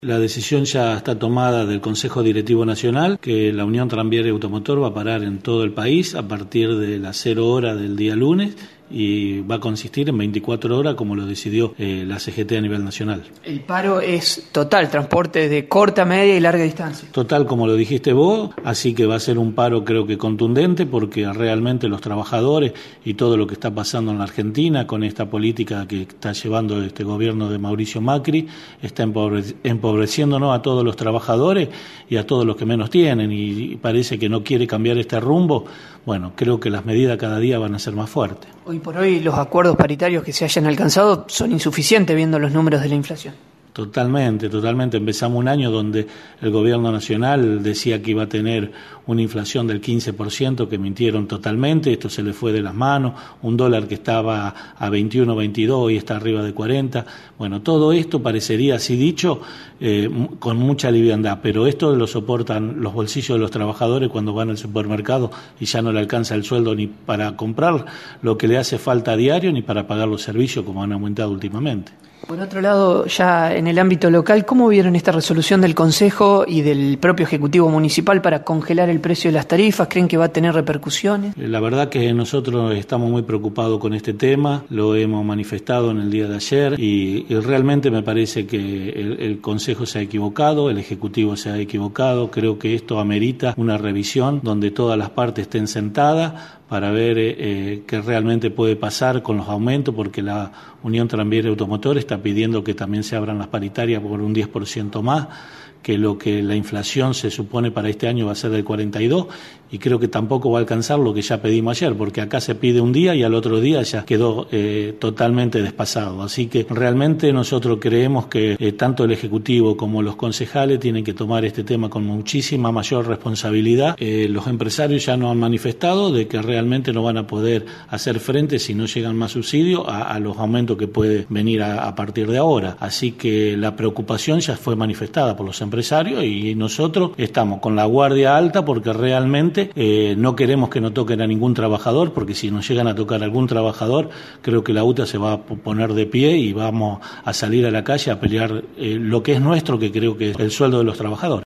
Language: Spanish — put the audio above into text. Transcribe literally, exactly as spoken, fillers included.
La decisión ya está tomada del Consejo Directivo Nacional, que la Unión Tranviaria y Automotor va a parar en todo el país a partir de las cero hora del día lunes y va a consistir en veinticuatro horas como lo decidió eh, la C G T a nivel nacional. El paro es total, transporte de corta, media y larga distancia. Total, como lo dijiste vos, así que va a ser un paro creo que contundente porque realmente los trabajadores y todo lo que está pasando en la Argentina con esta política que está llevando este gobierno de Mauricio Macri está empobre- empobreciéndonos a todos los trabajadores y a todos los que menos tienen y parece que no quiere cambiar este rumbo. Bueno, creo que las medidas cada día van a ser más fuertes. Hoy por hoy los acuerdos paritarios que se hayan alcanzado son insuficientes viendo los números de la inflación. Totalmente, totalmente. Empezamos un año donde el gobierno nacional decía que iba a tener una inflación del quince por ciento, que mintieron totalmente, esto se le fue de las manos, un dólar que estaba a veintiuno, veintidós y está arriba de cuarenta. Bueno, todo esto parecería así dicho eh, con mucha liviandad, pero esto lo soportan los bolsillos de los trabajadores cuando van al supermercado y ya no le alcanza el sueldo ni para comprar lo que le hace falta a diario ni para pagar los servicios como han aumentado últimamente. Por otro lado, ya en el ámbito local, ¿cómo vieron esta resolución del Consejo y del propio Ejecutivo Municipal para congelar el precio de las tarifas? ¿Creen que va a tener repercusiones? La verdad que nosotros estamos muy preocupados con este tema, lo hemos manifestado en el día de ayer y, y realmente me parece que el, el Consejo se ha equivocado, el Ejecutivo se ha equivocado, creo que esto amerita una revisión donde todas las partes estén sentadas para ver eh, qué realmente puede pasar con los aumentos, porque la Unión Tranviaria y Automotor está pidiendo que también se abran las paritarias por un diez por ciento más, que lo que la inflación se supone para este año va a ser del cuarenta y dos, y creo que tampoco va a alcanzar lo que ya pedimos ayer, porque acá se pide un día y al otro día ya quedó eh, totalmente desfasado. Así que realmente nosotros creemos que eh, tanto el Ejecutivo como los concejales tienen que tomar este tema con muchísima mayor responsabilidad. Eh, los empresarios ya nos han manifestado de que realmente no van a poder hacer frente si no llegan más subsidios a, a los aumentos que puede venir a, a partir de ahora. Así que la preocupación ya fue manifestada por los empresarios y nosotros estamos con la guardia alta porque realmente eh, no queremos que nos toquen a ningún trabajador, porque si nos llegan a tocar a algún trabajador creo que la U T A se va a poner de pie y vamos a salir a la calle a pelear eh, lo que es nuestro, que creo que es el sueldo de los trabajadores.